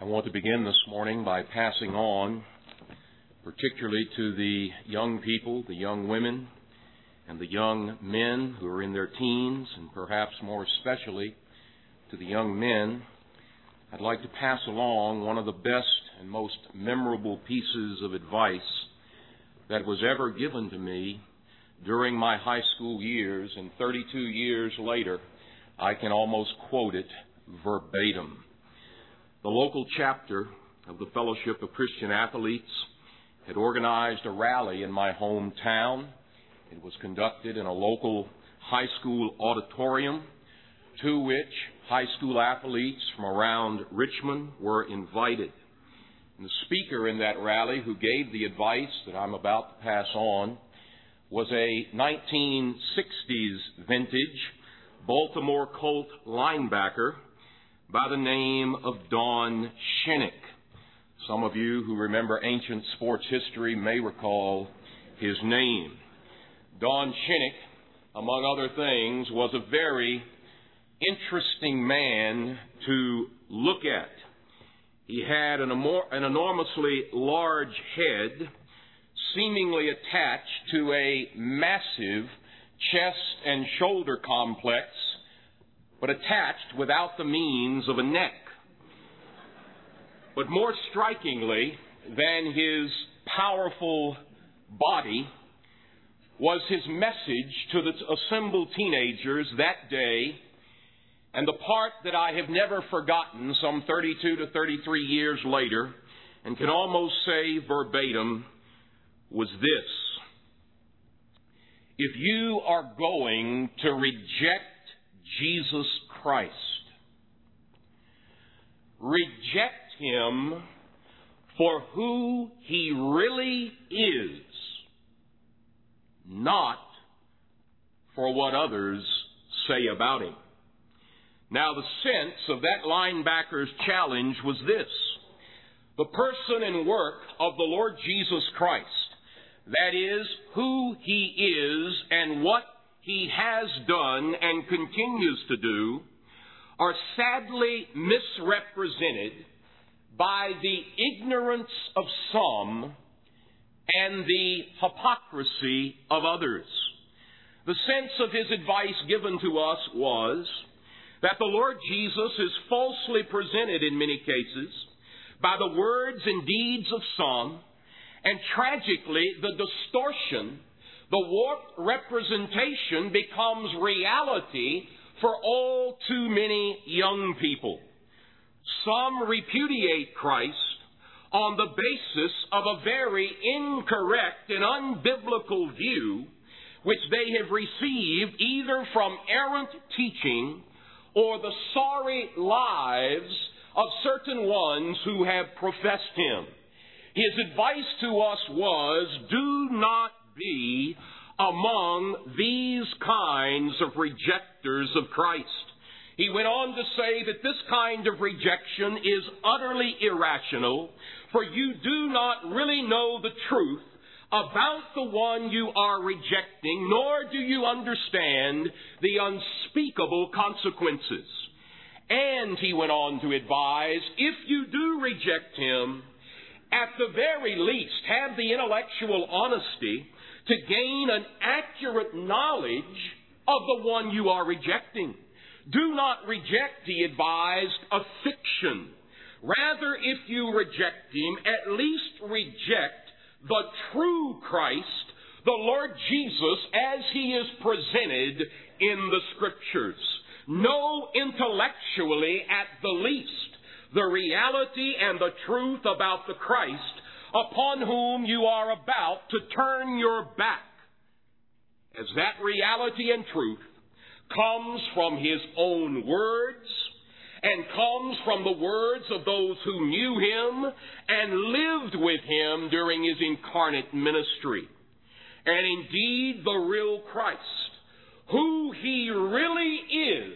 I want to begin this morning by passing on, particularly to the young people, the young women, and the young men who are in their teens, and perhaps more especially to the young men, I'd like to pass along one of the best and most memorable pieces of advice that was ever given to me during my high school years, and 32 years later, I can almost quote it verbatim. The local chapter of the Fellowship of Christian Athletes had organized a rally in my hometown. It was conducted in a local high school auditorium to which high school athletes from around Richmond were invited. And the speaker in that rally who gave the advice that I'm about to pass on was a 1960s vintage Baltimore Colt linebacker by the name of Don Shinnick. Some of you who remember ancient sports history may recall his name. Don Shinnick, among other things, was a very interesting man to look at. He had an enormously large head, seemingly attached to a massive chest and shoulder complex, but attached without the means of a neck. But more strikingly than his powerful body was his message to the assembled teenagers that day, and the part that I have never forgotten some 32 to 33 years later, and can almost say verbatim, was this: if you are going to reject Jesus Christ, reject Him for who He really is, not for what others say about Him. Now, the sense of that linebacker's challenge was this: the person and work of the Lord Jesus Christ, that is, who He is and what He has done and continues to do, are sadly misrepresented by the ignorance of some and the hypocrisy of others. The sense of his advice given to us was that the Lord Jesus is falsely presented in many cases by the words and deeds of some, and tragically the distortion, the warped representation becomes reality for all too many young people. Some repudiate Christ on the basis of a very incorrect and unbiblical view which they have received either from errant teaching or the sorry lives of certain ones who have professed Him. His advice to us was, do not be among these kinds of rejectors of Christ. He went on to say that this kind of rejection is utterly irrational, for you do not really know the truth about the one you are rejecting, nor do you understand the unspeakable consequences. And he went on to advise, if you do reject Him, at the very least, have the intellectual honesty to gain an accurate knowledge of the one you are rejecting. Do not reject, he advised, a fiction. Rather, if you reject Him, at least reject the true Christ, the Lord Jesus, as He is presented in the Scriptures. Know intellectually, at the least, the reality and the truth about the Christ upon whom you are about to turn your back, as that reality and truth comes from His own words and comes from the words of those who knew Him and lived with Him during His incarnate ministry. And indeed, the real Christ, who He really is,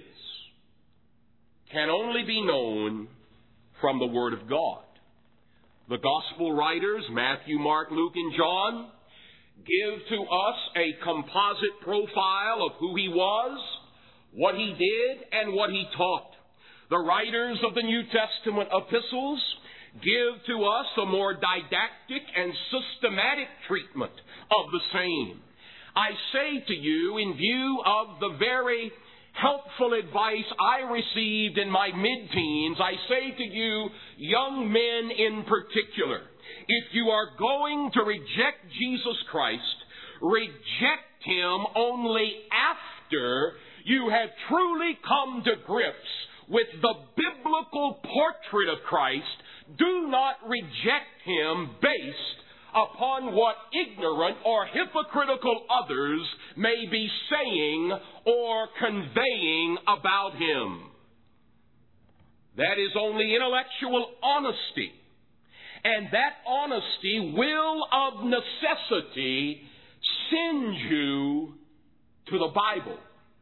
can only be known from the Word of God. The Gospel writers, Matthew, Mark, Luke, and John, give to us a composite profile of who He was, what He did, and what He taught. The writers of the New Testament epistles give to us a more didactic and systematic treatment of the same. I say to you, in view of the very helpful advice I received in my mid-teens, I say to you, young men in particular, if you are going to reject Jesus Christ, reject Him only after you have truly come to grips with the biblical portrait of Christ. Do not reject Him based upon what ignorant or hypocritical others may be saying or conveying about Him. That is only intellectual honesty. And that honesty will of necessity send you to the Bible.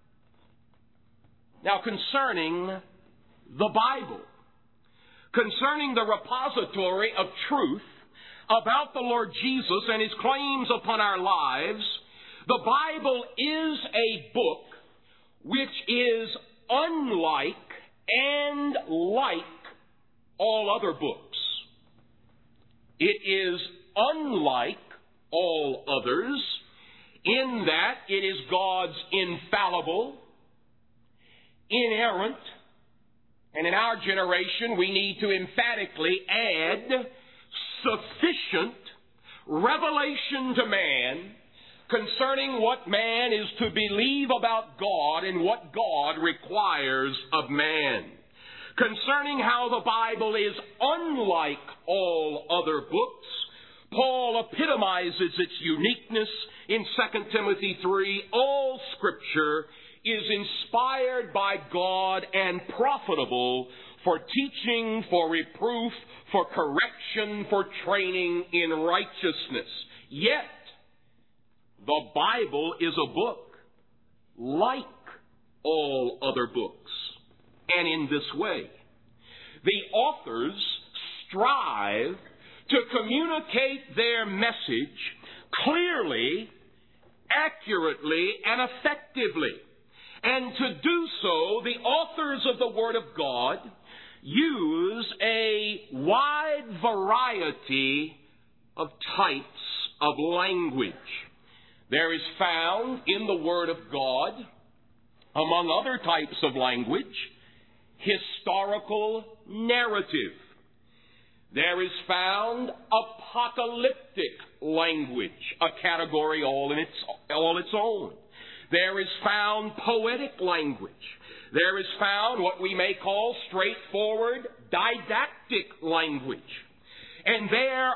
Now, concerning the Bible, concerning the repository of truth about the Lord Jesus and His claims upon our lives, the Bible is a book which is unlike and like all other books. It is unlike all others in that it is God's infallible, inerrant, and in our generation we need to emphatically add sufficient revelation to man concerning what man is to believe about God and what God requires of man. Concerning how the Bible is unlike all other books, Paul epitomizes its uniqueness in 2 Timothy 3. All Scripture is inspired by God and profitable for teaching, for reproof, for correction, for training in righteousness. Yet, the Bible is a book like all other books. And in this way, the authors strive to communicate their message clearly, accurately, and effectively. And to do so, the authors of the Word of God use a wide variety of types of language. There is found in the Word of God, among other types of language, historical narrative. There is found apocalyptic language, a category all its own. There is found poetic language. There is found what we may call straightforward didactic language. And there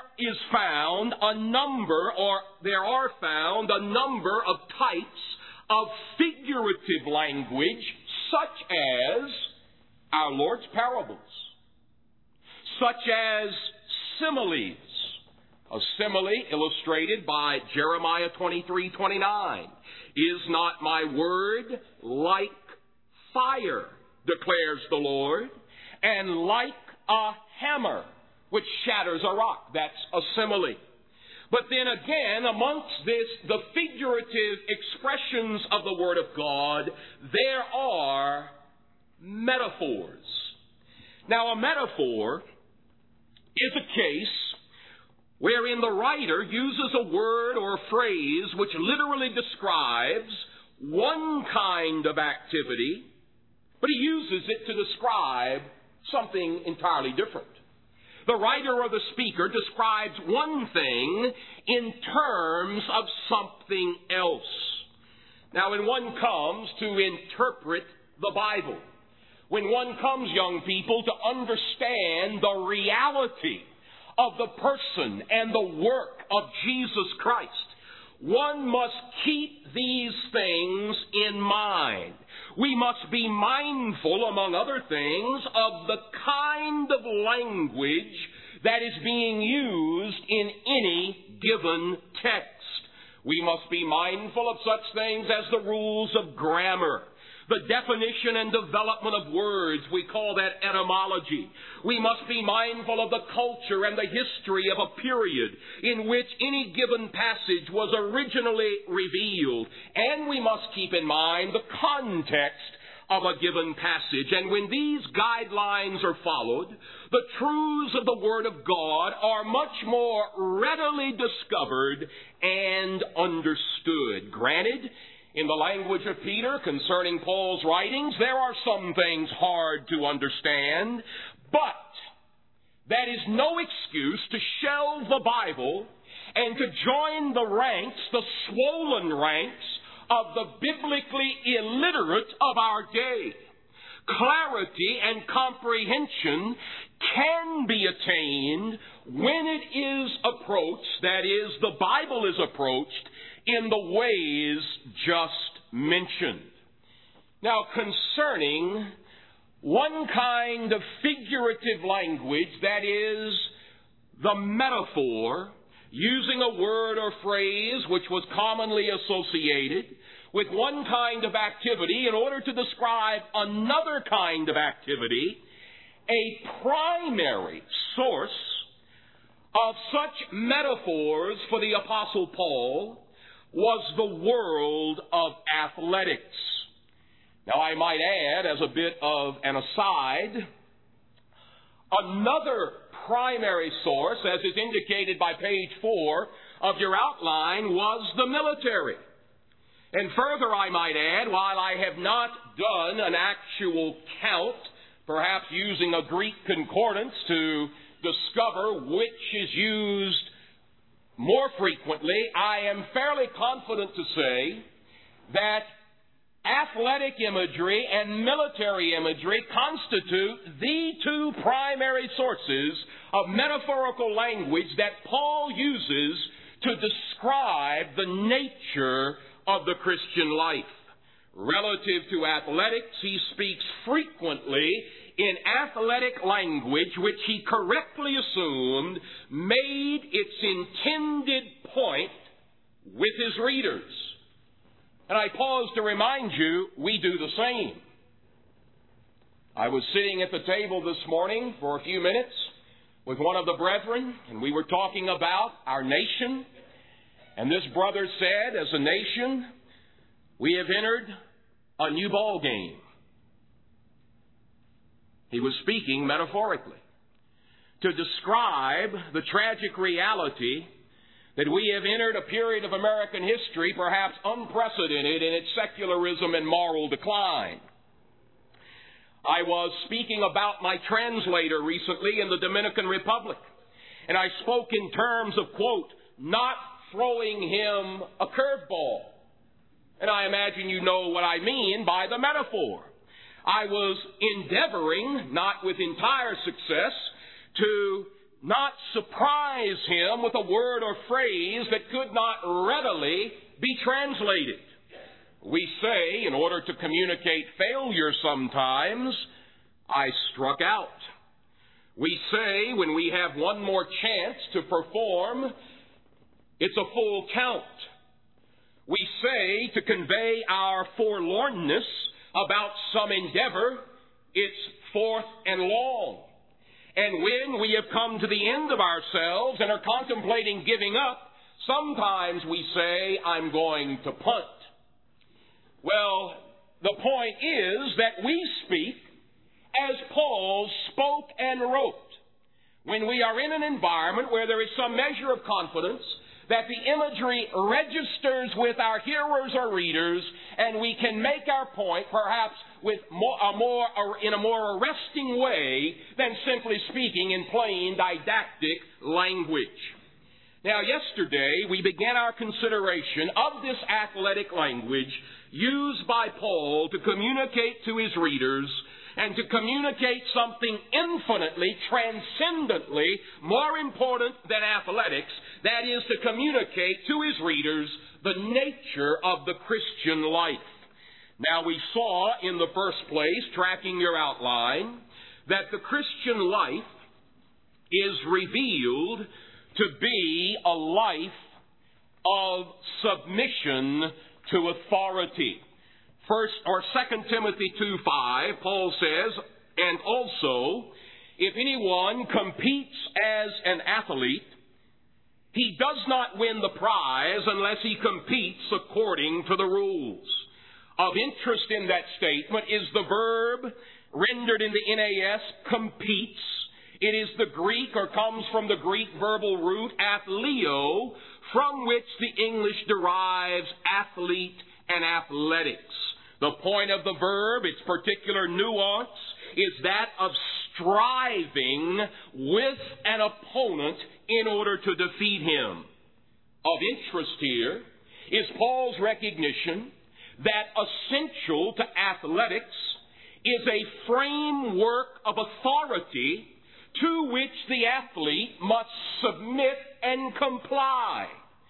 are found a number of types of figurative language, such as our Lord's parables, such as similes. A simile illustrated by Jeremiah 23:29. Is not my word like fire, declares the Lord, and like a hammer which shatters a rock? That's a simile. But then again, amongst the figurative expressions of the Word of God, there are metaphors. Now, a metaphor is a case wherein the writer uses a word or phrase which literally describes one kind of activity, but he uses it to describe something entirely different. The writer or the speaker describes one thing in terms of something else. Now, when one comes to interpret the Bible, when one comes, young people, to understand the reality of the person and the work of Jesus Christ, one must keep these things in mind. We must be mindful, among other things, of the kind of language that is being used in any given text. We must be mindful of such things as the rules of grammar, the definition and development of words. We call that etymology. We must be mindful of the culture and the history of a period in which any given passage was originally revealed. And we must keep in mind the context of a given passage. And when these guidelines are followed, the truths of the Word of God are much more readily discovered and understood. Granted, in the language of Peter concerning Paul's writings, there are some things hard to understand, but that is no excuse to shelve the Bible and to join the ranks, the swollen ranks, of the biblically illiterate of our day. Clarity and comprehension can be attained when it is approached, that is, the Bible is approached, in the ways just mentioned. Now, concerning one kind of figurative language, that is, the metaphor, using a word or phrase which was commonly associated with one kind of activity in order to describe another kind of activity, a primary source of such metaphors for the Apostle Paul was the world of athletics. Now, I might add, as a bit of an aside, another primary source, as is indicated by page 4 of your outline, was the military. And further, I might add, while I have not done an actual count, perhaps using a Greek concordance to discover which is used more frequently, I am fairly confident to say that athletic imagery and military imagery constitute the two primary sources of metaphorical language that Paul uses to describe the nature of the Christian life. Relative to athletics, he speaks frequently in athletic language which he correctly assumed made its intended point with his readers. And I pause to remind you, we do the same. I was sitting at the table this morning for a few minutes with one of the brethren, and we were talking about our nation. And this brother said, as a nation, we have entered a new ball game. He was speaking metaphorically to describe the tragic reality that we have entered a period of American history perhaps unprecedented in its secularism and moral decline. I was speaking about my translator recently in the Dominican Republic, and I spoke in terms of, quote, not throwing him a curveball. And I imagine you know what I mean by the metaphor. I was endeavoring, not with entire success, to not surprise him with a word or phrase that could not readily be translated. We say, in order to communicate failure sometimes, I struck out. We say, when we have one more chance to perform, it's a full count. We say, to convey our forlornness about some endeavor, it's fourth and long. And when we have come to the end of ourselves and are contemplating giving up, sometimes we say, I'm going to punt. Well, the point is that we speak as Paul spoke and wrote. When we are in an environment where there is some measure of confidence that the imagery registers with our hearers or readers, and we can make our point perhaps with in a more arresting way than simply speaking in plain didactic language. Now, yesterday we began our consideration of this athletic language used by Paul to communicate to his readers and to communicate something infinitely, transcendently more important than athletics, that is to communicate to his readers the nature of the Christian life. Now, we saw in the first place, tracking your outline, that the Christian life is revealed to be a life of submission to authority. 2 Timothy 2:5, Paul says, and also, if anyone competes as an athlete, he does not win the prize unless he competes according to the rules. Of interest in that statement is the verb rendered in the NAS, competes. It is the Greek, or comes from the Greek verbal root athleo, from which the English derives athlete and athletics. The point of the verb, its particular nuance, is that of striving with an opponent in order to defeat him. Of interest here is Paul's recognition that essential to athletics is a framework of authority to which the athlete must submit and comply.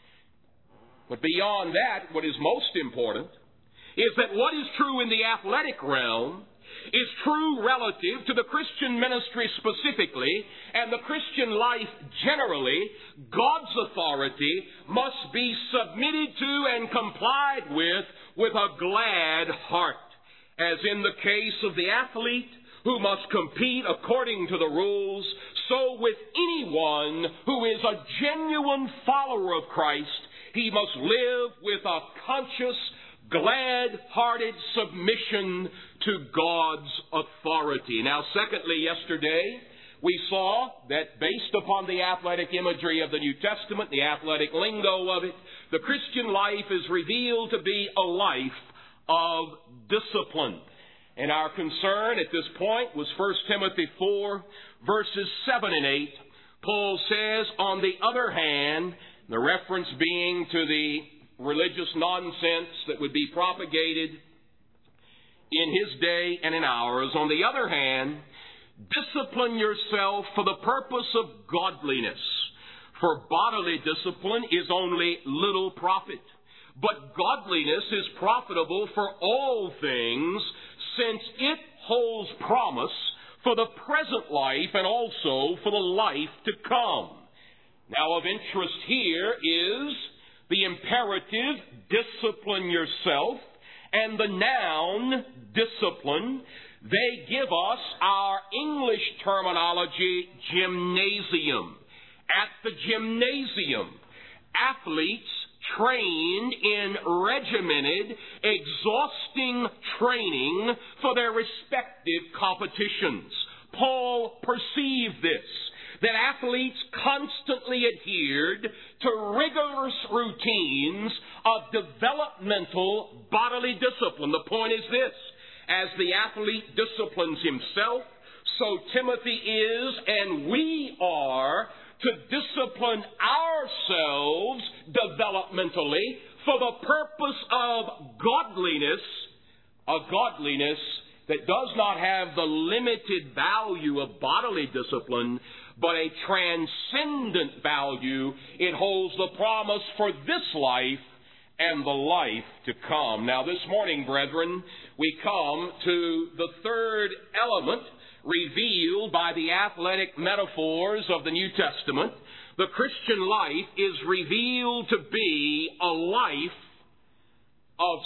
But beyond that, what is most important is that what is true in the athletic realm is true relative to the Christian ministry specifically, and the Christian life generally. God's authority must be submitted to and complied with a glad heart. As in the case of the athlete, who must compete according to the rules, so with anyone who is a genuine follower of Christ, he must live with a conscious, glad-hearted submission to God's authority. Now, secondly, yesterday we saw that based upon the athletic imagery of the New Testament, the athletic lingo of it, the Christian life is revealed to be a life of discipline. And our concern at this point was 1 Timothy 4, verses 7 and 8. Paul says, on the other hand, the reference being to the religious nonsense that would be propagated in his day and in ours. On the other hand, discipline yourself for the purpose of godliness. For bodily discipline is only little profit, but godliness is profitable for all things, since it holds promise for the present life and also for the life to come. Now, of interest here is the imperative, discipline yourself, and the noun, discipline. They give us our English terminology, gymnasium. At the gymnasium, athletes trained in regimented, exhausting training for their respective competitions. Paul perceived this, that athletes constantly adhered to rigorous routines of developmental bodily discipline. The point is this: as the athlete disciplines himself, so Timothy is, and we are, to discipline ourselves developmentally for the purpose of godliness, a godliness that does not have the limited value of bodily discipline, but a transcendent value. It holds the promise for this life and the life to come. Now, this morning, brethren, we come to the third element revealed by the athletic metaphors of the New Testament. The Christian life is revealed to be a life of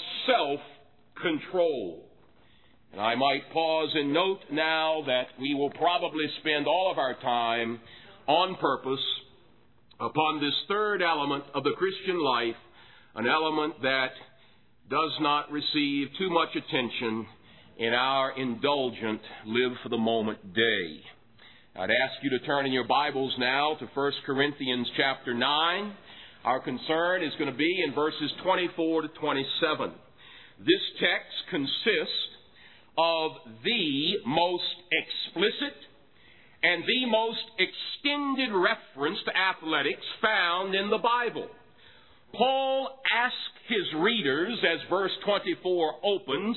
self-control. And I might pause and note now that we will probably spend all of our time on purpose upon this third element of the Christian life, an element that does not receive too much attention in our indulgent live-for-the-moment day. I'd ask you to turn in your Bibles now to 1 Corinthians chapter 9. Our concern is going to be in verses 24 to 27. This text consists of the most explicit and the most extended reference to athletics found in the Bible. Paul asks his readers, as verse 24 opens,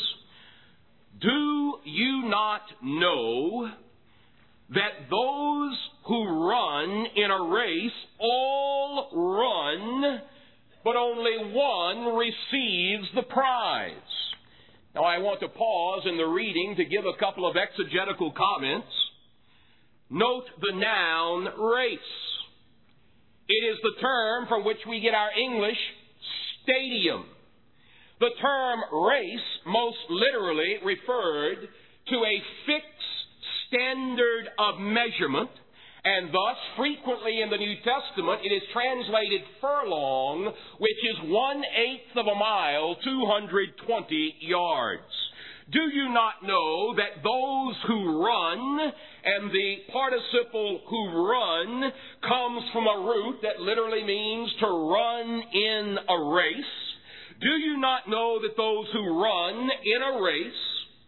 "Do you not know that those who run in a race all run, but only one receives the prize?" Now, I want to pause in the reading to give a couple of exegetical comments. Note the noun race. It is the term from which we get our English stadium. The term race most literally referred to a fixed standard of measurement And thus, frequently in the New Testament, it is translated furlong, which is 1/8 of a mile, 220 yards. Do you not know that those who run, and the participle who run comes from a root that literally means to run in a race? Do you not know that those who run in a race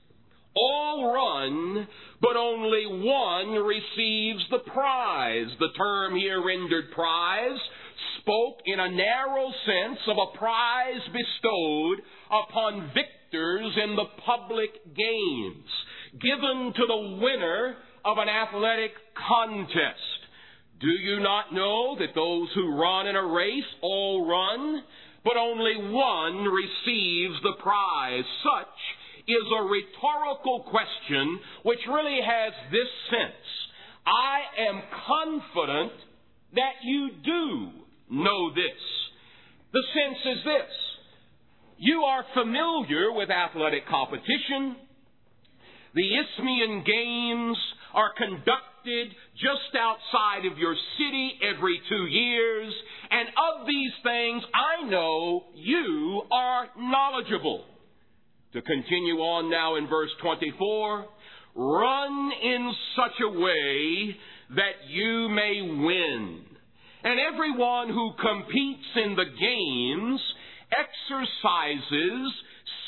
all run, but only one receives the prize? The term here rendered prize spoke in a narrow sense of a prize bestowed upon victors in the public games, given to the winner of an athletic contest. Do you not know that those who run in a race all run, but only one receives the prize? Such is a rhetorical question which really has this sense: I am confident that you do know this. The sense is this: you are familiar with athletic competition. The Isthmian Games are conducted just outside of your city every 2 years, and of these things I know you are knowledgeable. To continue on now in verse 24, run in such a way that you may win. And everyone who competes in the games exercises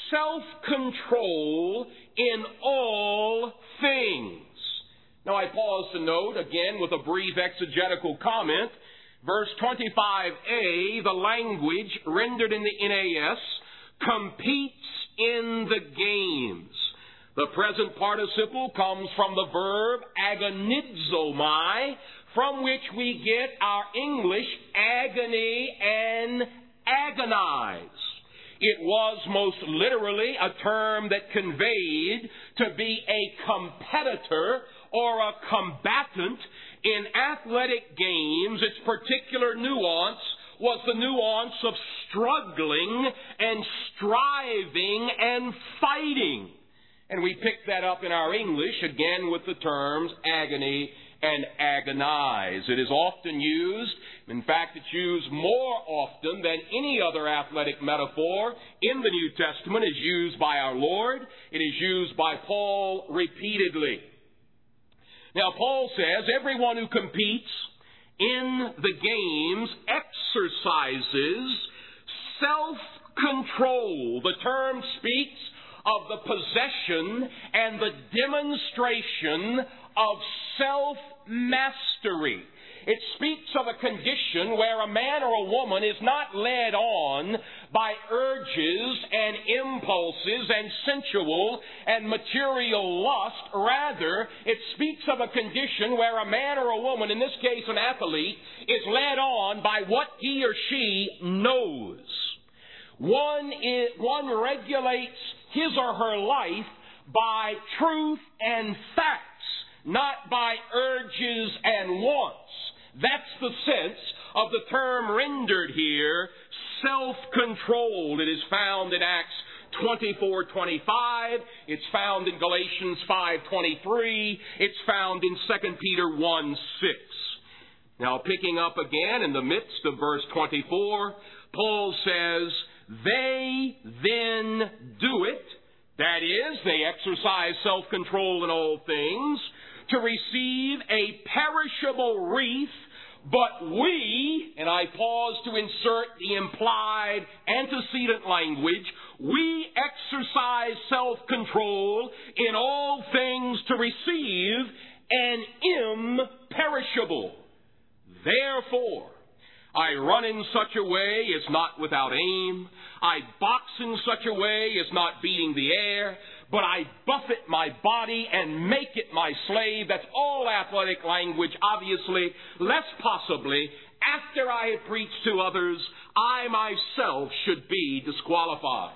self-control in all things. Now I pause to note, again with a brief exegetical comment, verse 25a, the language rendered in the NAS, competes in the games. The present participle comes from the verb agonizomai, from which we get our English agony and agonize. It was most literally a term that conveyed to be a competitor or a combatant in athletic games. Its particular nuance was the nuance of struggling and striving and fighting. And we pick that up in our English, again with the terms agony and agonize. It is often used, in fact it's used more often than any other athletic metaphor in the New Testament. Is used by our Lord. It is used by Paul repeatedly. Now Paul says everyone who competes in the games exercises self-control. The term speaks of the possession and the demonstration of self-mastery. It speaks of a condition where a man or a woman is not led on by urges and impulses and sensual and material lust. Rather, it speaks of a condition where a man or a woman, in this case an athlete, is led on by what he or she knows. One regulates his or her life by truth and facts, not by urges and wants. That's the sense of the term rendered here, self-control. It is found in Acts 24:25. It's found in Galatians 5:23. It's found in 2 Peter 1:6. Now, picking up again in the midst of verse 24, Paul says, they then do it. That is, they exercise self-control in all things, to receive a perishable wreath, but we, and I pause to insert the implied antecedent language, we exercise self-control in all things to receive an imperishable. Therefore, I run in such a way as not without aim. I box in such a way as not beating the air. But I buffet my body and make it my slave. That's all athletic language, obviously, lest possibly, after I have preached to others, I myself should be disqualified.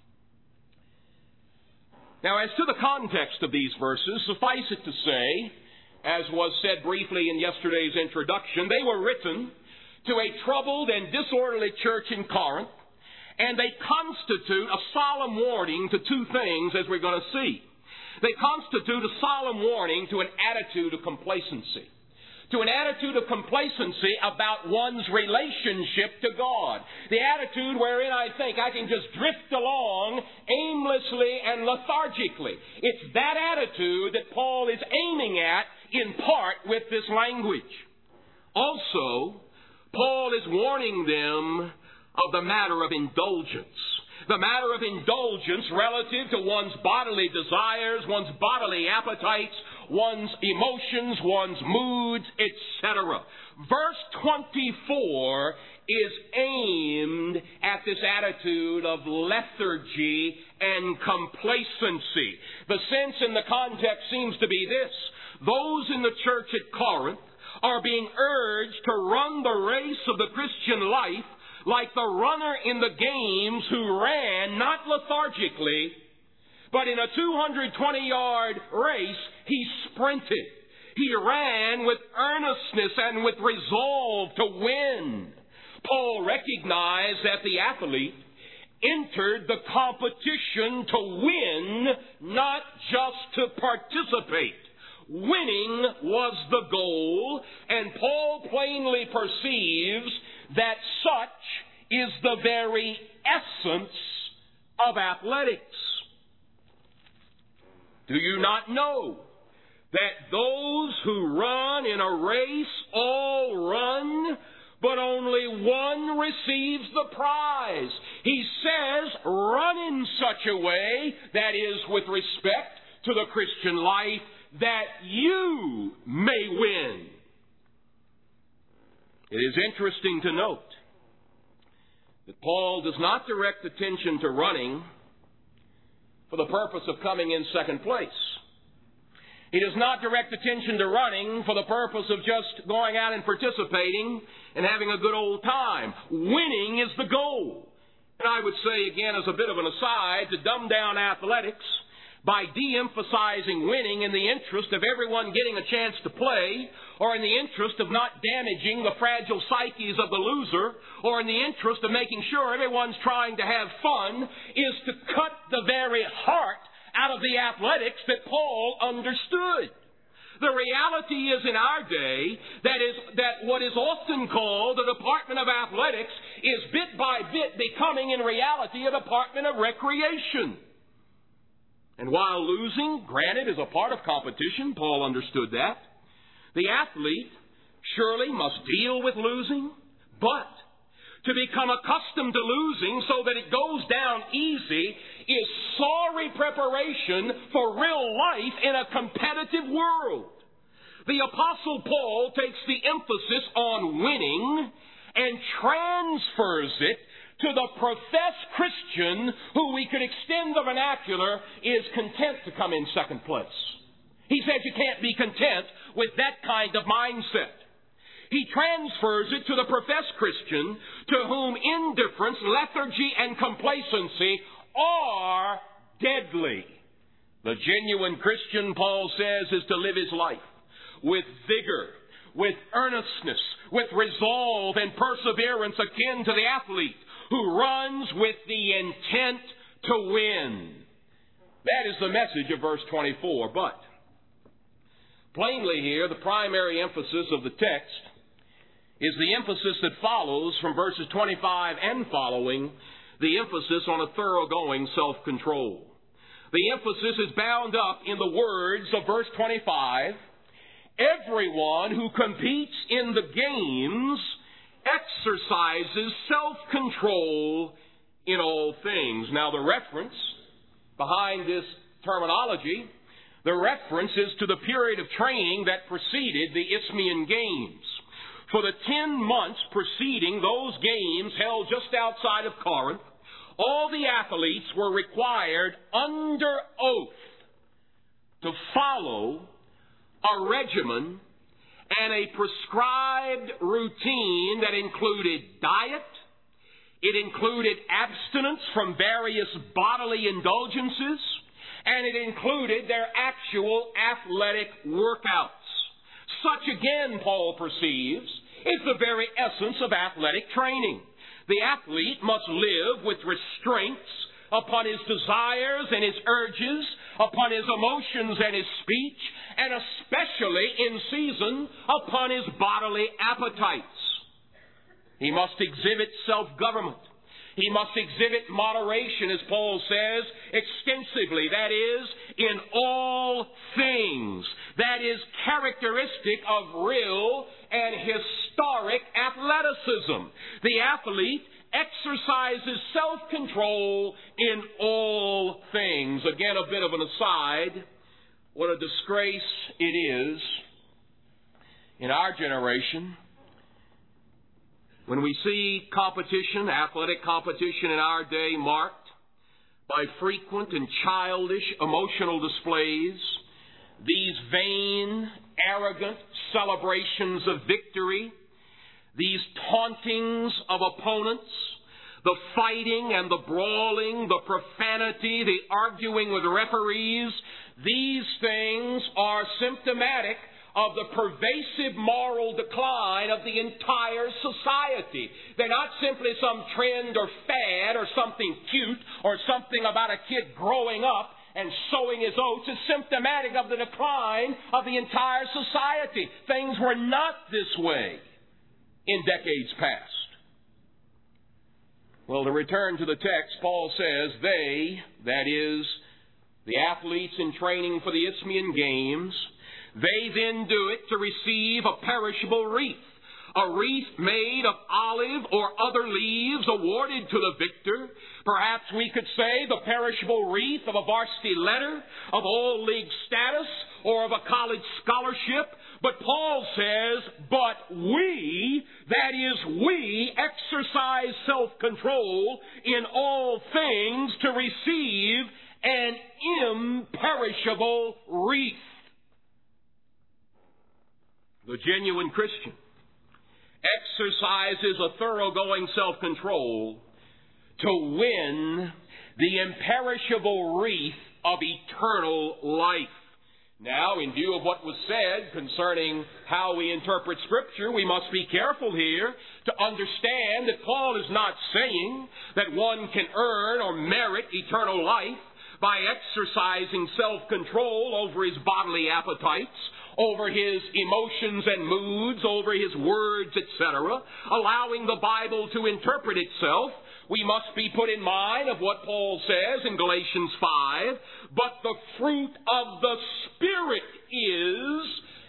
Now, as to the context of these verses, suffice it to say, as was said briefly in yesterday's introduction, they were written to a troubled and disorderly church in Corinth, and they constitute a solemn warning to two things, as we're going to see. They constitute a solemn warning to an attitude of complacency, to an attitude of complacency about one's relationship to God. The attitude wherein I think I can just drift along aimlessly and lethargically. It's that attitude that Paul is aiming at in part with this language. Also, Paul is warning them of the matter of indulgence. The matter of indulgence relative to one's bodily desires, one's bodily appetites, one's emotions, one's moods, etc. Verse 24 is aimed at this attitude of lethargy and complacency. The sense in the context seems to be this: those in the church at Corinth are being urged to run the race of the Christian life like the runner in the games who ran not lethargically, but in a 220-yard race, he sprinted. He ran with earnestness and with resolve to win. Paul recognized that the athlete entered the competition to win, not just to participate. Winning was the goal, and Paul plainly perceives that such is the very essence of athletics. Do you not know that those who run in a race all run, but only one receives the prize? He says, run in such a way, that is, with respect to the Christian life, that you may win. It is interesting to note that Paul does not direct attention to running for the purpose of coming in second place. He does not direct attention to running for the purpose of just going out and participating and having a good old time. Winning is the goal. And I would say, again, as a bit of an aside, to dumb down athletics by de-emphasizing winning in the interest of everyone getting a chance to play, or in the interest of not damaging the fragile psyches of the loser, or in the interest of making sure everyone's trying to have fun, is to cut the very heart out of the athletics that Paul understood. The reality is in our day that what is often called the Department of Athletics is bit by bit becoming in reality a Department of Recreation. And while losing, granted, is a part of competition, Paul understood that, the athlete surely must deal with losing, but to become accustomed to losing so that it goes down easy is sorry preparation for real life in a competitive world. The Apostle Paul takes the emphasis on winning and transfers it to the professed Christian who we could extend the vernacular is content to come in second place. He says you can't be content with that kind of mindset. He transfers it to the professed Christian to whom indifference, lethargy, and complacency are deadly. The genuine Christian, Paul says, is to live his life with vigor, with earnestness, with resolve and perseverance akin to the athlete who runs with the intent to win. That is the message of verse 24. But plainly here, the primary emphasis of the text is the emphasis that follows from verses 25 and following, the emphasis on a thoroughgoing self-control. The emphasis is bound up in the words of verse 25. Everyone who competes in the games exercises self-control in all things. Now, the reference behind this terminology, the reference is to the period of training that preceded the Isthmian Games. For the 10 months preceding those games held just outside of Corinth, all the athletes were required under oath to follow a regimen and a prescribed routine that included diet, it included abstinence from various bodily indulgences, and it included their actual athletic workouts. Such, again, Paul perceives, is the very essence of athletic training. The athlete must live with restraints upon his desires and his urges, upon his emotions and his speech, and especially in season upon his bodily appetites. He must exhibit self-government. He must exhibit moderation, as Paul says, extensively. That is, in all things. That is characteristic of real and historic athleticism. The athlete exercises self-control in all things. Again, a bit of an aside. What a disgrace it is in our generation when we see competition, athletic competition in our day marked by frequent and childish emotional displays, these vain, arrogant celebrations of victory, these tauntings of opponents, the fighting and the brawling, the profanity, the arguing with referees, these things are symptomatic of the pervasive moral decline of the entire society. They're not simply some trend or fad or something cute or something about a kid growing up and sowing his oats. It's symptomatic of the decline of the entire society. Things were not this way in decades past. Well, to return to the text, Paul says they, that is, the athletes in training for the Isthmian Games, they then do it to receive a perishable wreath, a wreath made of olive or other leaves awarded to the victor. Perhaps we could say the perishable wreath of a varsity letter, of all league status, or of a college scholarship. But Paul says, but we, that is we, exercise self-control in all things to receive an imperishable wreath. The genuine Christian exercises a thoroughgoing self-control to win the imperishable wreath of eternal life. Now, in view of what was said concerning how we interpret Scripture, we must be careful here to understand that Paul is not saying that one can earn or merit eternal life by exercising self-control over his bodily appetites, over his emotions and moods, over his words, etc., allowing the Bible to interpret itself. We must be put in mind of what Paul says in Galatians 5, but the fruit of the Spirit is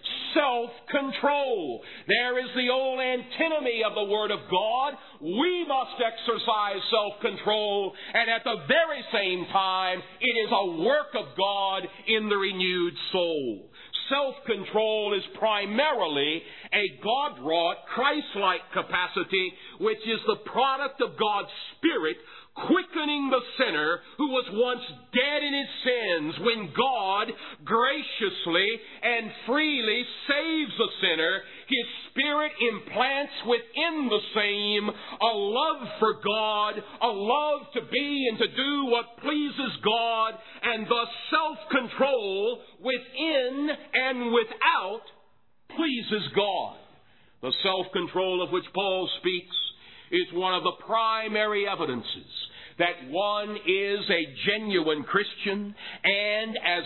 self-control. There is the old antinomy of the Word of God. We must exercise self-control, and at the very same time, it is a work of God in the renewed soul. Self-control is primarily a God-wrought, Christ-like capacity, which is the product of God's Spirit quickening the sinner who was once dead in his sins, when God graciously and freely saves the sinner. His Spirit implants within the same a love for God, a love to be and to do what pleases God, and thus self-control within and without pleases God. The self-control of which Paul speaks is one of the primary evidences that one is a genuine Christian, and as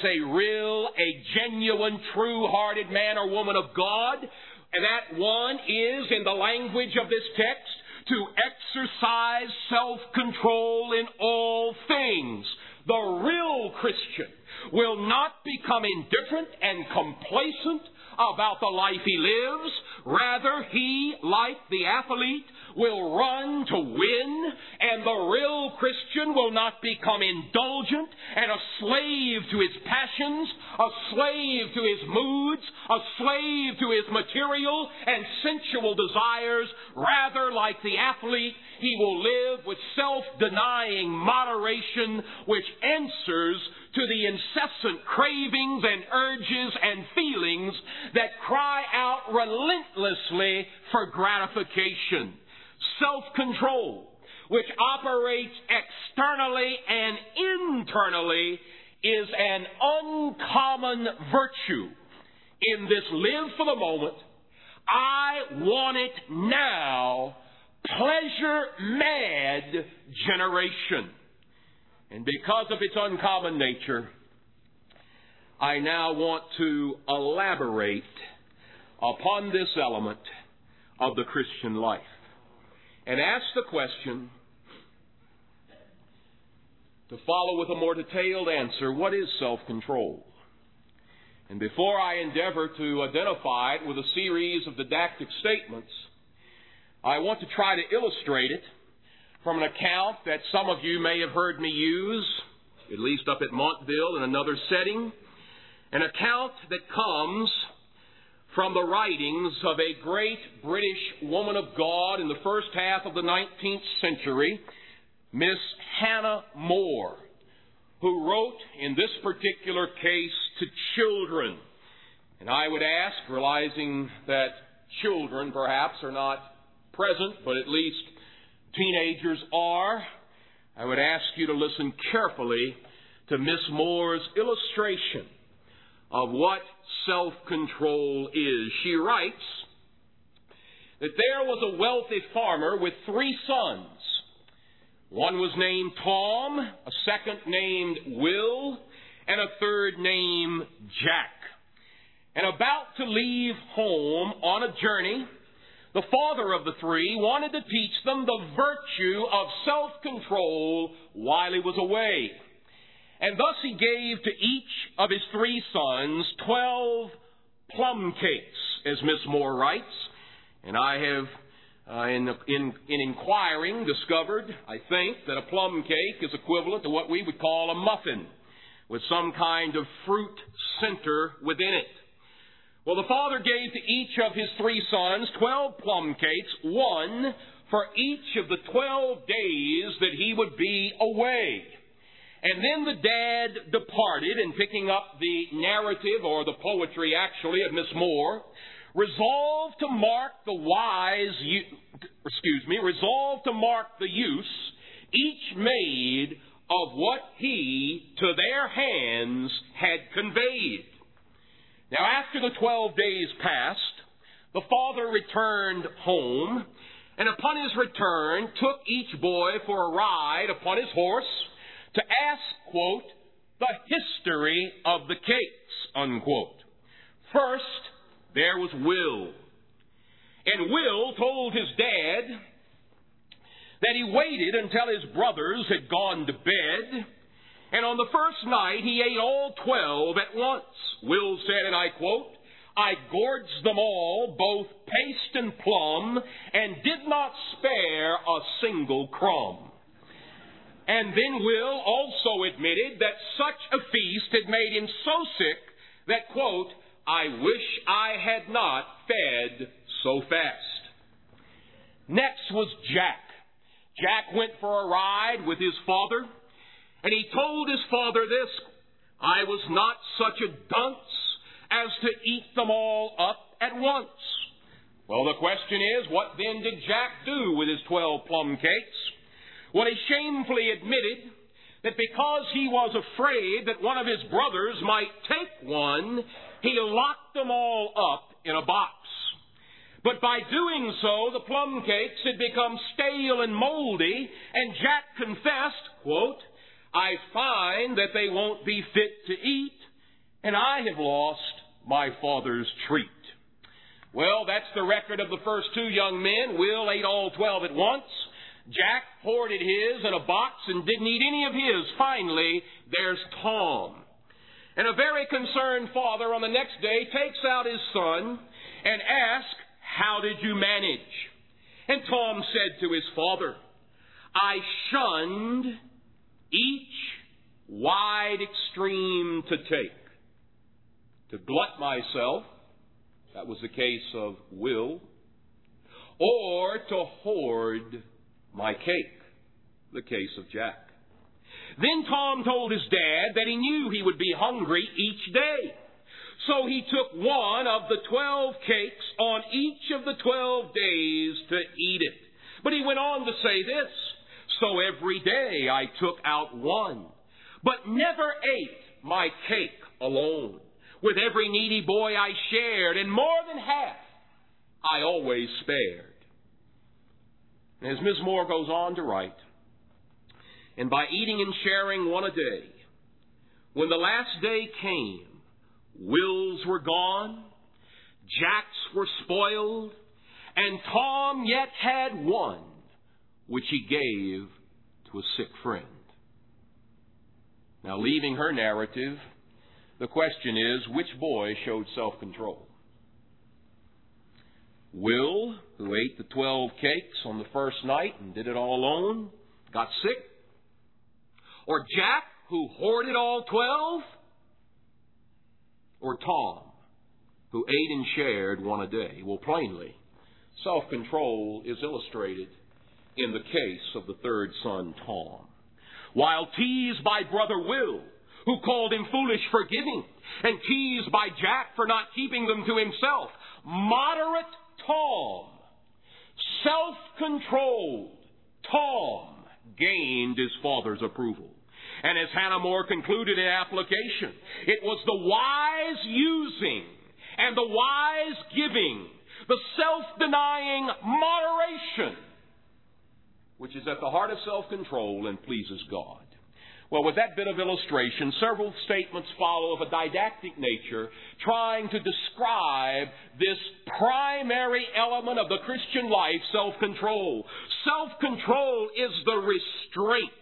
a genuine, true-hearted man or woman of God, that one is, in the language of this text, to exercise self-control in all things. The real Christian will not become indifferent and complacent about the life he lives. Rather, he, like the athlete, will run to win, and the real Christian will not become indulgent and a slave to his passions, a slave to his moods, a slave to his material and sensual desires. Rather, like the athlete, he will live with self-denying moderation, which answers to the incessant cravings and urges and feelings that cry out relentlessly for gratification. Self-control, which operates externally and internally, is an uncommon virtue in this live for the moment, I want it now, pleasure-mad generation. And because of its uncommon nature, I now want to elaborate upon this element of the Christian life and ask the question, to follow with a more detailed answer, what is self-control? And before I endeavor to identify it with a series of didactic statements, I want to try to illustrate it from an account that some of you may have heard me use, at least up at Montville in another setting, an account that comes from the writings of a great British woman of God in the first half of the 19th century, Miss Hannah More, who wrote in this particular case to children. And I would ask, realizing that children perhaps are not present, but at least teenagers are, I would ask you to listen carefully to Miss Moore's illustration of what self-control is. She writes that there was a wealthy farmer with 3 sons. One was named Tom, a second named Will, and a third named Jack. And about to leave home on a journey, the father of the 3 wanted to teach them the virtue of self-control while he was away. And thus he gave to each of his 3 sons 12 plum cakes, as Miss Moore writes. And I have, in inquiring, discovered, I think, that a plum cake is equivalent to what we would call a muffin, with some kind of fruit center within it. Well, the father gave to each of his 3 sons 12 plum cakes, one for each of the 12 days that he would be away. And then the dad departed, and picking up the narrative, or the poetry actually, of Miss Moore, resolved to mark the use each made of what he to their hands had conveyed. Now, after the 12 days passed, the father returned home, and upon his return took each boy for a ride upon his horse to ask, quote, the history of the cakes, unquote. First, there was Will. And Will told his dad that he waited until his brothers had gone to bed, and on the first night he ate all 12 at once. Will said, and I quote, I gorged them all, both paste and plum, and did not spare a single crumb. And then Will also admitted that such a feast had made him so sick that, quote, I wish I had not fed so fast. Next was Jack. Jack went for a ride with his father, and he told his father this, I was not such a dunce as to eat them all up at once. Well, the question is, what then did Jack do with his 12 plum cakes? Well, he shamefully admitted that because he was afraid that one of his brothers might take one, he locked them all up in a box. But by doing so, the plum cakes had become stale and moldy, and Jack confessed, quote, I find that they won't be fit to eat, and I have lost my father's treat. Well, that's the record of the first 2 young men. Will ate all 12 at once. Jack hoarded his in a box and didn't eat any of his. Finally, there's Tom. And a very concerned father on the next day takes out his son and asks, how did you manage? And Tom said to his father, I shunned each wide extreme to take. To glut myself, that was the case of Will, or to hoard my cake, the case of Jack. Then Tom told his dad that he knew he would be hungry each day. So he took one of the 12 cakes on each of the 12 days to eat it. But he went on to say this, so every day I took out one, but never ate my cake alone. With every needy boy I shared, and more than half I always spared. And as Ms. Moore goes on to write, and by eating and sharing one a day, when the last day came, Wills were gone, Jacks were spoiled, and Tom yet had one, which he gave to a sick friend. Now, leaving her narrative, the question is, which boy showed self-control? Will, who ate the 12 cakes on the first night and did it all alone, got sick? Or Jack, who hoarded all 12? Or Tom, who ate and shared one a day? Well, plainly, self-control is illustrated in the case of the third son, Tom. While teased by brother Will, who called him foolish for giving, and teased by Jack for not keeping them to himself, moderate Tom, self-controlled Tom, gained his father's approval. And as Hannah More concluded in application, it was the wise using and the wise giving, the self-denying moderation, which is at the heart of self-control and pleases God. Well, with that bit of illustration, several statements follow of a didactic nature trying to describe this primary element of the Christian life, self-control. Self-control is the restraint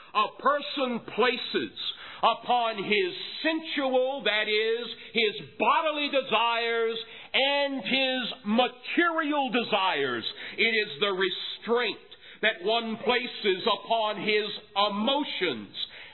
a person places upon his sensual, that is, his bodily desires and his material desires. It is the restraint that one places upon his emotions,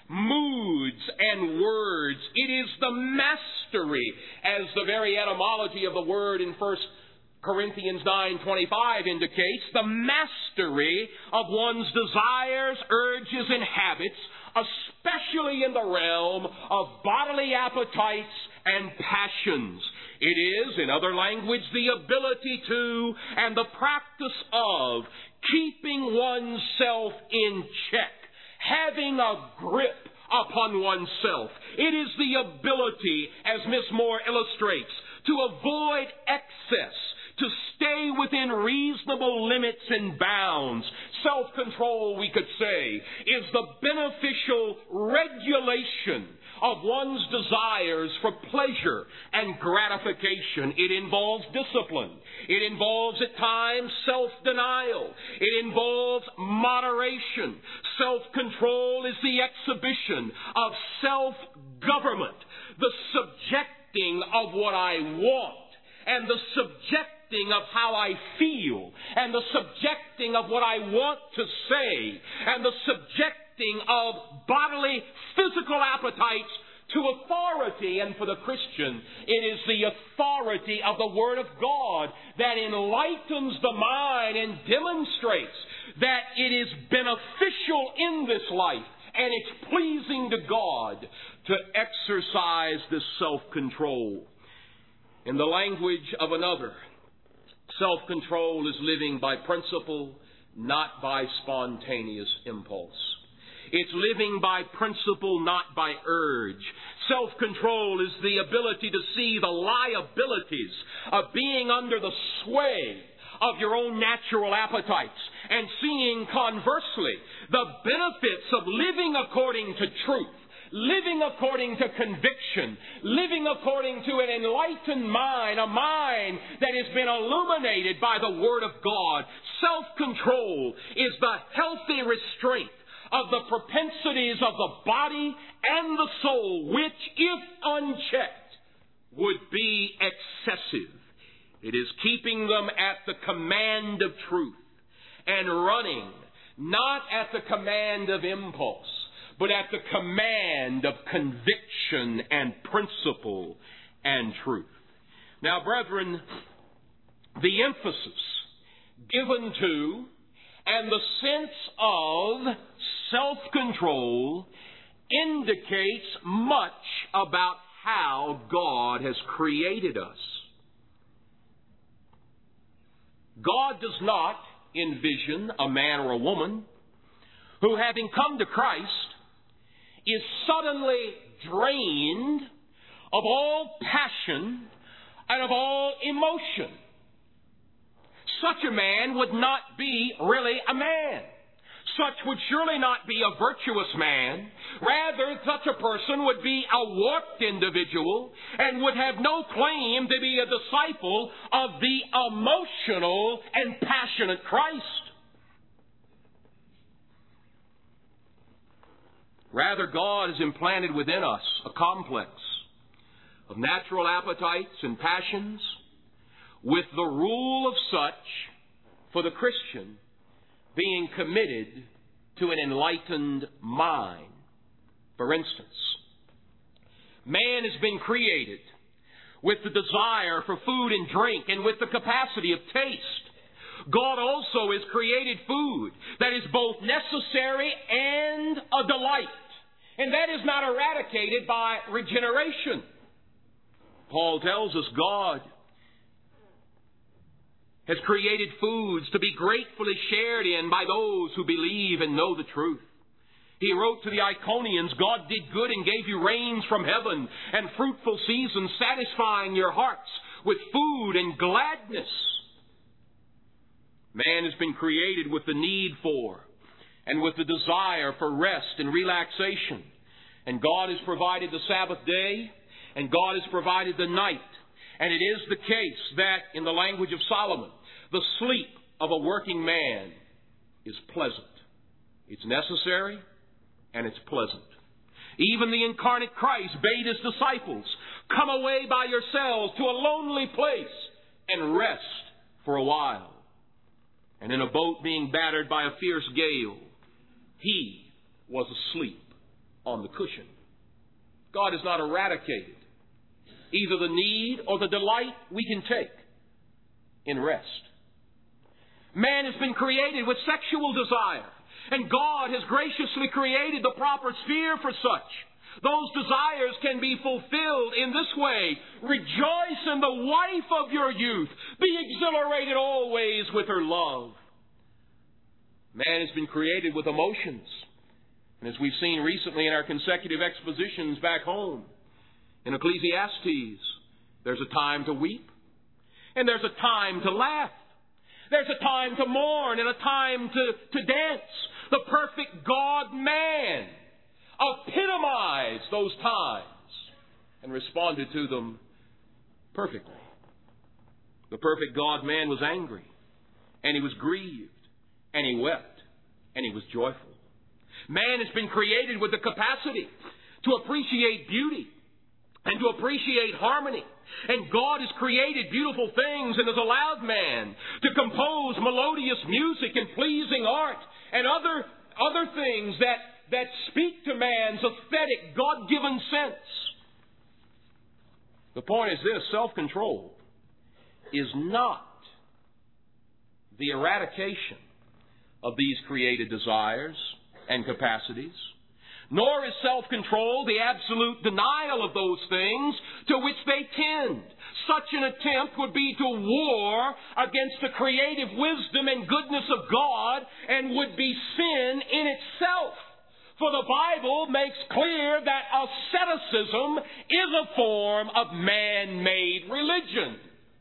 moods, and words. It is the mastery, as the very etymology of the word in 1 Corinthians 9:25 indicates, the mastery of one's desires, urges, and habits, especially in the realm of bodily appetites and passions. It is, in other language, the ability to and the practice of keeping oneself in check, having a grip upon oneself. It is the ability, as Miss Moore illustrates, to avoid excess, to stay within reasonable limits and bounds. Self-control, we could say, is the beneficial regulation of one's desires for pleasure and gratification. It involves discipline. It involves, at times, self-denial. It involves moderation. Self-control is the exhibition of self-government, the subjecting of what I want, and the subjecting of how I feel, and the subjecting of what I want to say, and the subjecting of bodily, physical appetites to authority. And for the Christian, it is the authority of the Word of God that enlightens the mind and demonstrates that it is beneficial in this life and it's pleasing to God to exercise this self-control. In the language of another, self-control is living by principle, not by spontaneous impulse. It's living by principle, not by urge. Self-control is the ability to see the liabilities of being under the sway of your own natural appetites and seeing, conversely, the benefits of living according to truth, living according to conviction, living according to an enlightened mind, a mind that has been illuminated by the Word of God. Self-control is the healthy restraint of the propensities of the body and the soul, which, if unchecked, would be excessive. It is keeping them at the command of truth and running not at the command of impulse, but at the command of conviction and principle and truth. Now, brethren, the emphasis given to and the sense of self-control indicates much about how God has created us. God does not envision a man or a woman who, having come to Christ, is suddenly drained of all passion and of all emotion. Such a man would not be really a man. Such would surely not be a virtuous man. Rather, such a person would be a warped individual and would have no claim to be a disciple of the emotional and passionate Christ. Rather, God has implanted within us a complex of natural appetites and passions with the rule of such for the Christian being committed to an enlightened mind. For instance, man has been created with the desire for food and drink and with the capacity of taste. God also has created food that is both necessary and a delight. And that is not eradicated by regeneration. Paul tells us God has created foods to be gratefully shared in by those who believe and know the truth. He wrote to the Iconians, God did good and gave you rains from heaven and fruitful seasons, satisfying your hearts with food and gladness. Man has been created with the need for and with the desire for rest and relaxation. And God has provided the Sabbath day, and God has provided the night. And it is the case that, in the language of Solomon, the sleep of a working man is pleasant. It's necessary, and it's pleasant. Even the incarnate Christ bade His disciples, come away by yourselves to a lonely place and rest for a while. And in a boat being battered by a fierce gale, He was asleep on the cushion. God has not eradicated either the need or the delight we can take in rest. Man has been created with sexual desire, and God has graciously created the proper sphere for such. Those desires can be fulfilled in this way. Rejoice in the wife of your youth. Be exhilarated always with her love. Man has been created with emotions. And as we've seen recently in our consecutive expositions back home, in Ecclesiastes, there's a time to weep, and there's a time to laugh. There's a time to mourn and a time to dance. The perfect God-man epitomized those times and responded to them perfectly. The perfect God-man was angry, and he was grieved, and he wept, and he was joyful. Man has been created with the capacity to appreciate beauty and to appreciate harmony. And God has created beautiful things and has allowed man to compose melodious music and pleasing art and other things that speak to man's aesthetic, God-given sense. The point is this: self-control is not the eradication of these created desires and capacities, nor is self-control the absolute denial of those things to which they tend. Such an attempt would be to war against the creative wisdom and goodness of God and would be sin in itself. For the Bible makes clear that asceticism is a form of man-made religion.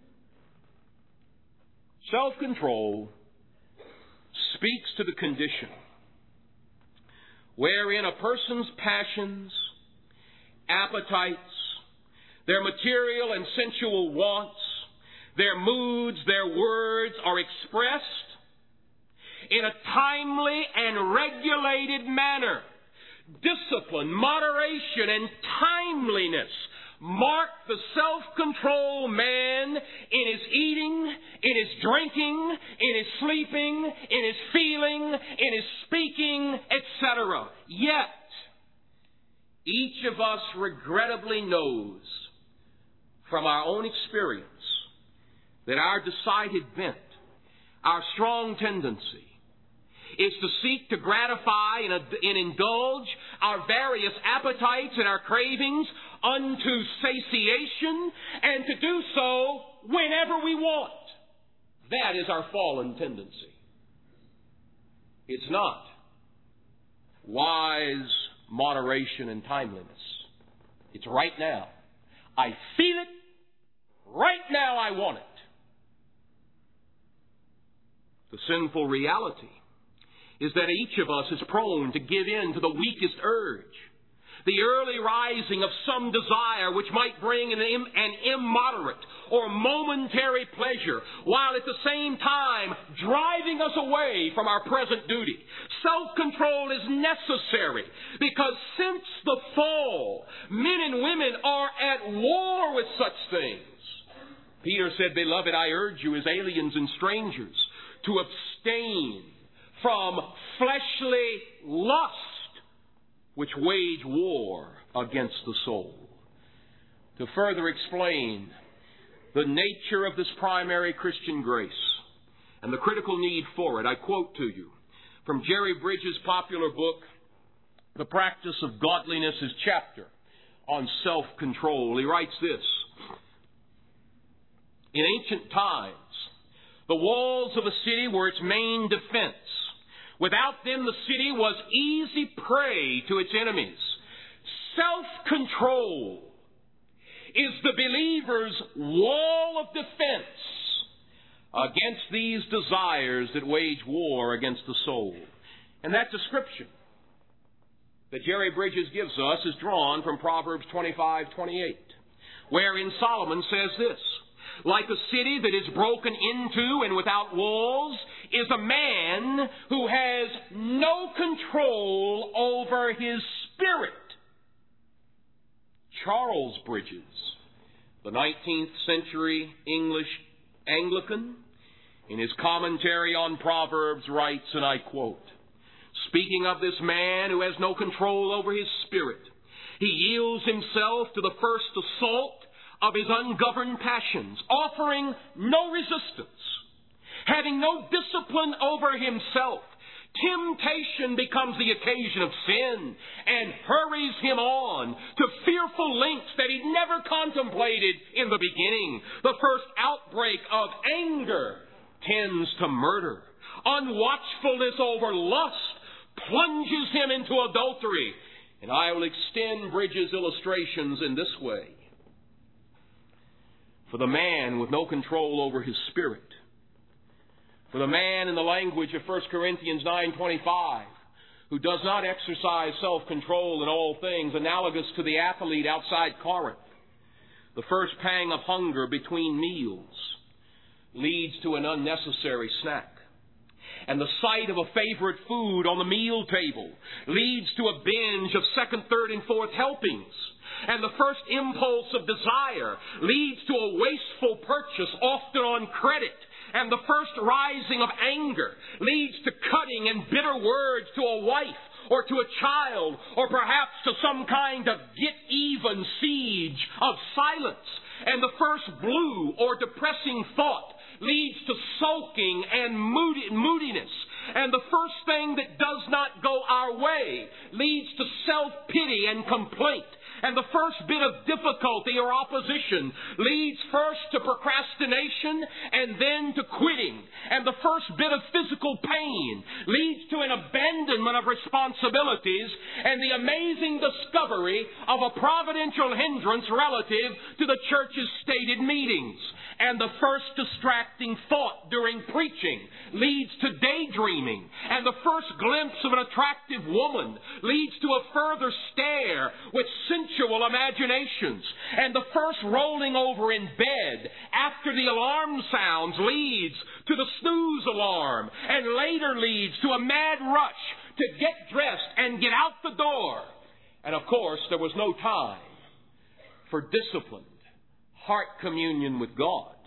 Self-control speaks to the condition wherein a person's passions, appetites, their material and sensual wants, their moods, their words are expressed in a timely and regulated manner. Discipline, moderation, and timeliness mark the self-control man in his eating, in his drinking, in his sleeping, in his feeling, in his speaking, etc. Yet, each of us regrettably knows from our own experience that our decided bent, our strong tendency, is to seek to gratify and indulge our various appetites and our cravings unto satiation, and to do so whenever we want. That is our fallen tendency. It's not wise moderation and timeliness. It's right now. I feel it. Right now I want it. The sinful reality is that each of us is prone to give in to the weakest urge. The early rising of some desire which might bring an immoderate or momentary pleasure, while at the same time driving us away from our present duty. Self-control is necessary because since the fall, men and women are at war with such things. Peter said, "Beloved, I urge you as aliens and strangers to abstain from fleshly lust, which wage war against the soul." To further explain the nature of this primary Christian grace and the critical need for it, I quote to you from Jerry Bridges' popular book, The Practice of Godliness, his chapter on self-control. He writes this: "In ancient times, the walls of a city were its main defense. Without them, the city was easy prey to its enemies. Self-control is the believer's wall of defense against these desires that wage war against the soul." And that description that Jerry Bridges gives us is drawn from Proverbs 25:28, wherein Solomon says this: "Like a city that is broken into and without walls is a man who has no control over his spirit." Charles Bridges, the 19th century English Anglican, in his commentary on Proverbs writes, and I quote, speaking of this man who has no control over his spirit, "He yields himself to the first assault of his ungoverned passions, offering no resistance. Having no discipline over himself, temptation becomes the occasion of sin and hurries him on to fearful lengths that he never contemplated in the beginning. The first outbreak of anger tends to murder. Unwatchfulness over lust plunges him into adultery." And I will extend Bridges' illustrations in this way: for the man with no control over his spirit, for the man, in the language of 1 Corinthians 9:25, who does not exercise self-control in all things, analogous to the athlete outside Corinth, the first pang of hunger between meals leads to an unnecessary snack. And the sight of a favorite food on the meal table leads to a binge of second, third, and fourth helpings. And the first impulse of desire leads to a wasteful purchase, often on credit. And the first rising of anger leads to cutting and bitter words to a wife or to a child, or perhaps to some kind of get-even siege of silence. And the first blue or depressing thought leads to sulking and moodiness. And the first thing that does not go our way leads to self-pity and complaint. And the first bit of difficulty or opposition leads first to procrastination and then to quitting. And the first bit of physical pain leads to an abandonment of responsibilities and the amazing discovery of a providential hindrance relative to the church's stated meetings. And the first distracting thought during preaching leads to daydreaming. And the first glimpse of an attractive woman leads to a further stare with sensual imaginations. And the first rolling over in bed after the alarm sounds leads to the snooze alarm, and later leads to a mad rush to get dressed and get out the door. And of course, there was no time for disciplined heart communion with God.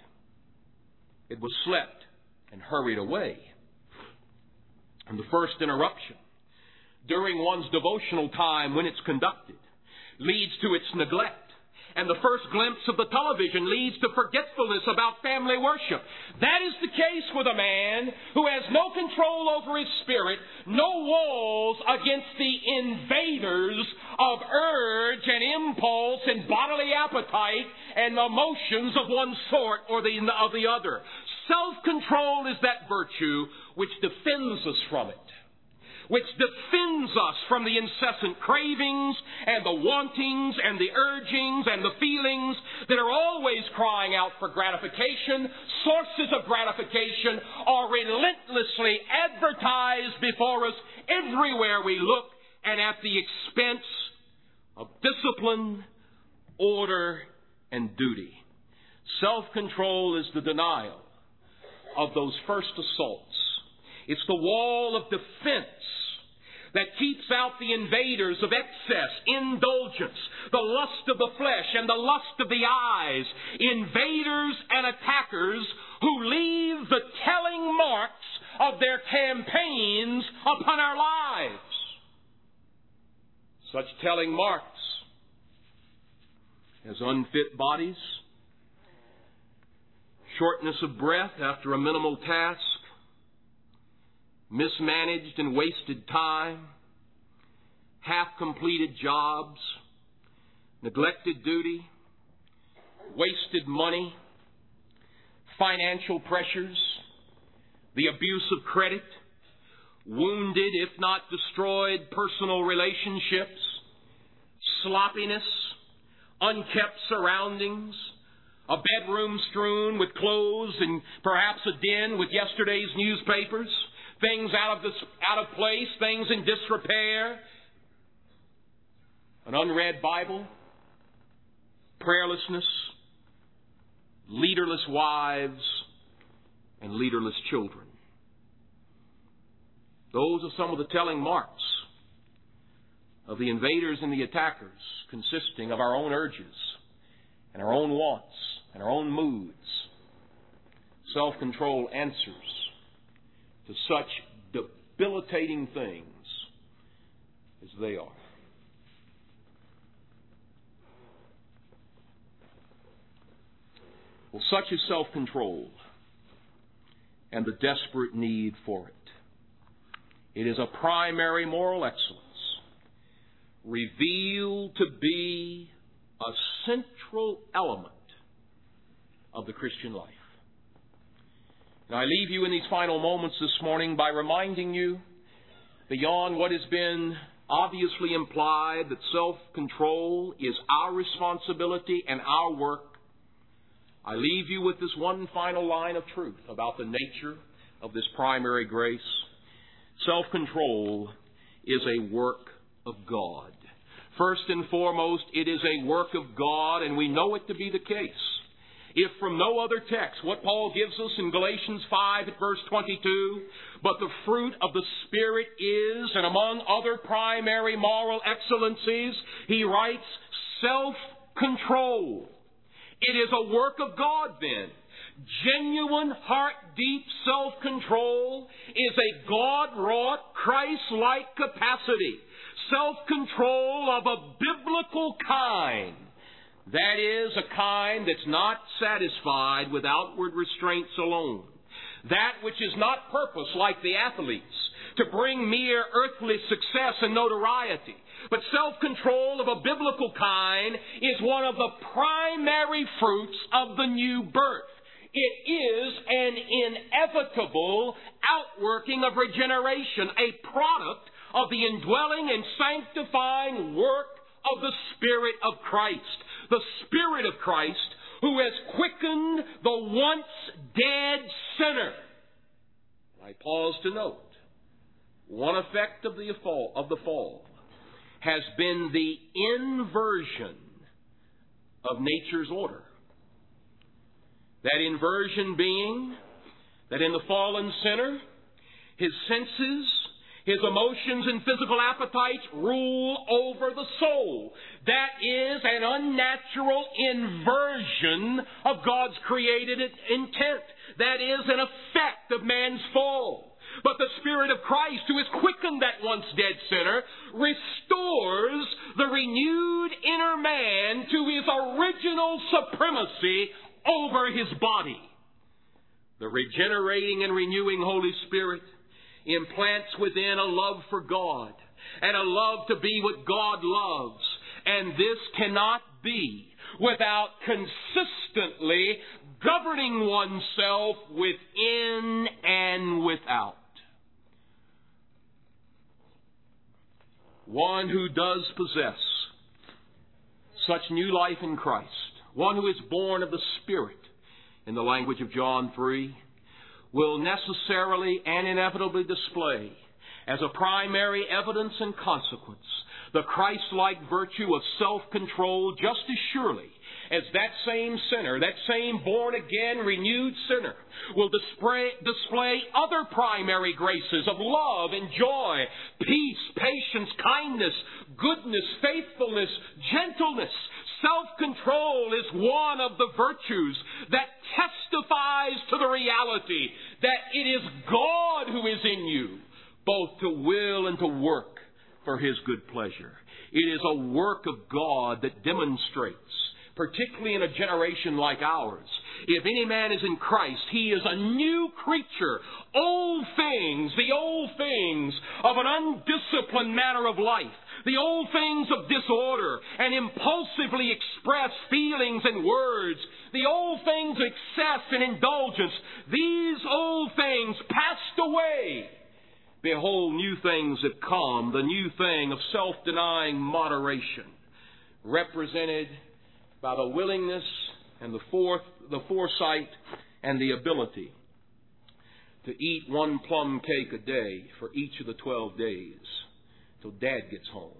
It was slept and hurried away. And the first interruption during one's devotional time, when it's conducted, leads to its neglect. And the first glimpse of the television leads to forgetfulness about family worship. That is the case with a man who has no control over his spirit, no walls against the invaders of urge and impulse and bodily appetite and emotions of one sort or of the other. Self-control is that virtue which defends us from it, which defends us from the incessant cravings and the wantings and the urgings and the feelings that are always crying out for gratification. Sources of gratification are relentlessly advertised before us everywhere we look, and at the expense of discipline, order, and duty. Self-control is the denial of those first assaults. It's the wall of defense that keeps out the invaders of excess, indulgence, the lust of the flesh and the lust of the eyes, invaders and attackers who leave the telling marks of their campaigns upon our lives. Such telling marks as unfit bodies, shortness of breath after a minimal task, mismanaged and wasted time, half-completed jobs, neglected duty, wasted money, financial pressures, the abuse of credit, wounded, if not destroyed, personal relationships, sloppiness, unkept surroundings, a bedroom strewn with clothes and perhaps a den with yesterday's newspapers, things out of place, things in disrepair, an unread Bible, prayerlessness, leaderless wives, and leaderless children. Those are some of the telling marks of the invaders and the attackers, consisting of our own urges and our own wants and our own moods. Self-control answers to such debilitating things as they are. Well, such is self-control and the desperate need for it. It is a primary moral excellence revealed to be a central element of the Christian life. And I leave you in these final moments this morning by reminding you, beyond what has been obviously implied, that self-control is our responsibility and our work. I leave you with this one final line of truth about the nature of this primary grace. Self-control is a work of God. First and foremost, it is a work of God, and we know it to be the case. If from no other text, what Paul gives us in Galatians 5 at verse 22, but the fruit of the Spirit is, and among other primary moral excellencies, he writes, self-control. It is a work of God then. Genuine, heart-deep self-control is a God-wrought, Christ-like capacity. Self-control of a biblical kind. That is, a kind that's not satisfied with outward restraints alone. That which is not purpose like the athletes, to bring mere earthly success and notoriety. But self-control of a biblical kind is one of the primary fruits of the new birth. It is an inevitable outworking of regeneration, a product of the indwelling and sanctifying work of the Spirit of Christ. The Spirit of Christ who has quickened the once dead sinner. I pause to note, one effect of the fall has been the inversion of nature's order. That inversion being that in the fallen sinner, his senses, his emotions and physical appetites rule over the soul. That is an unnatural inversion of God's created intent. That is an effect of man's fall. But the Spirit of Christ, who has quickened that once dead sinner, restores the renewed inner man to his original supremacy over his body. The regenerating and renewing Holy Spirit implants within a love for God and a love to be what God loves. And this cannot be without consistently governing oneself within and without. one who does possess such new life in Christ, one who is born of the Spirit, in the language of John 3, will necessarily and inevitably display as a primary evidence and consequence the Christ-like virtue of self-control just as surely as that same sinner, that same born-again, renewed sinner, will display other primary graces of love and joy, peace, patience, kindness, goodness, faithfulness, gentleness. Self-control is one of the virtues that testifies to the reality that it is God who is in you, both to will and to work for His good pleasure. It is a work of God that demonstrates, particularly in a generation like ours, if any man is in Christ, he is a new creature. The old things of an undisciplined manner of life, the old things of disorder and impulsively expressed feelings and words, the old things of excess and indulgence, these old things passed away. Behold, new things have come, the new thing of self-denying moderation, represented by the willingness and the foresight and the ability to eat one plum cake a day for each of the 12 days till Dad gets home.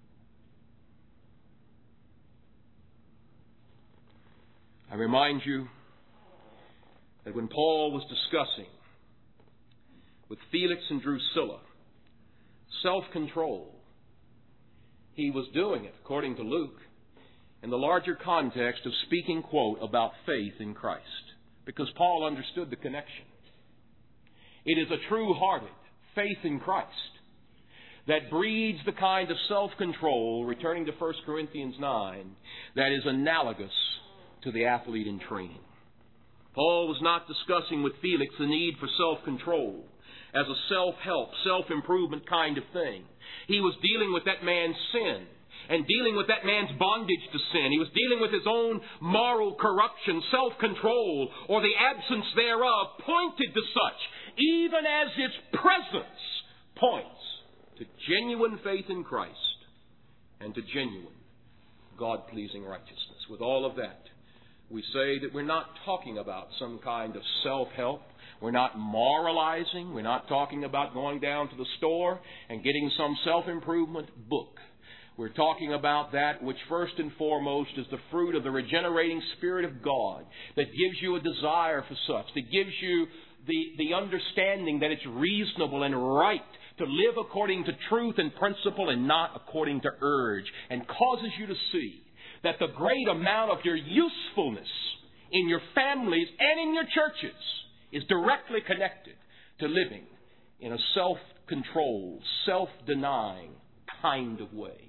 I remind you that when Paul was discussing with Felix and Drusilla self-control, he was doing it, according to Luke, in the larger context of speaking, quote, about faith in Christ. Because Paul understood the connection. It is a true-hearted faith in Christ that breeds the kind of self-control, returning to 1 Corinthians 9, that is analogous to the athlete in training. Paul was not discussing with Felix the need for self-control as a self-help, self-improvement kind of thing. He was dealing with that man's sin and dealing with that man's bondage to sin. He was dealing with his own moral corruption, self-control, or the absence thereof, pointed to such, even as its presence points to genuine faith in Christ and to genuine God-pleasing righteousness. With all of that, we say that we're not talking about some kind of self-help. We're not moralizing. We're not talking about going down to the store and getting some self-improvement book. We're talking about that which first and foremost is the fruit of the regenerating Spirit of God that gives you a desire for such, that gives you the understanding that it's reasonable and right to live according to truth and principle and not according to urge, and causes you to see that the great amount of your usefulness in your families and in your churches is directly connected to living in a self-controlled, self-denying kind of way.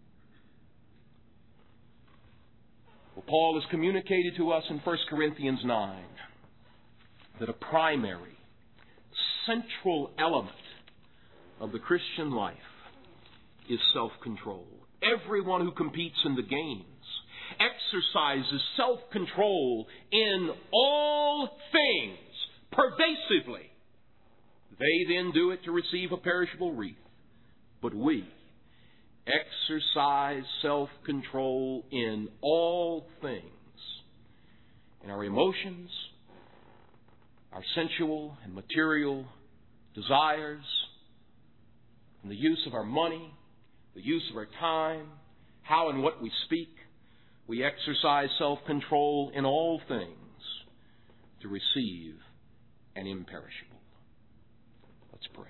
Well, Paul has communicated to us in 1 Corinthians 9 that a primary, central element of the Christian life is self-control. Everyone who competes in the games exercises self-control in all things, pervasively. They then do it to receive a perishable wreath. But we exercise self-control in all things. In our emotions, our sensual and material desires, in the use of our money, the use of our time, how and what we speak, we exercise self-control in all things to receive an imperishable. Let's pray.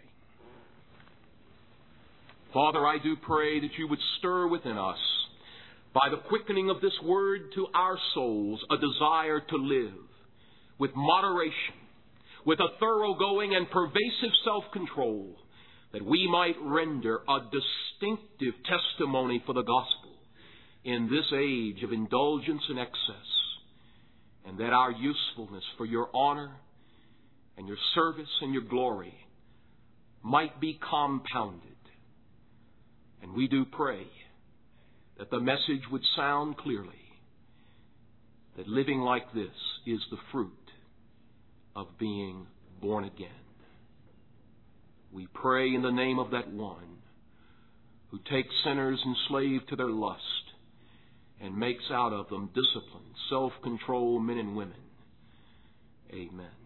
Father, I do pray that you would stir within us, by the quickening of this word to our souls, a desire to live with moderation, with a thoroughgoing and pervasive self-control, that we might render a distinctive testimony for the gospel in this age of indulgence and excess, and that our usefulness for your honor and your service and your glory might be compounded. And we do pray that the message would sound clearly, that living like this is the fruit of being born again. We pray in the name of that one who takes sinners enslaved to their lust and makes out of them disciplined, self-controlled men and women. Amen.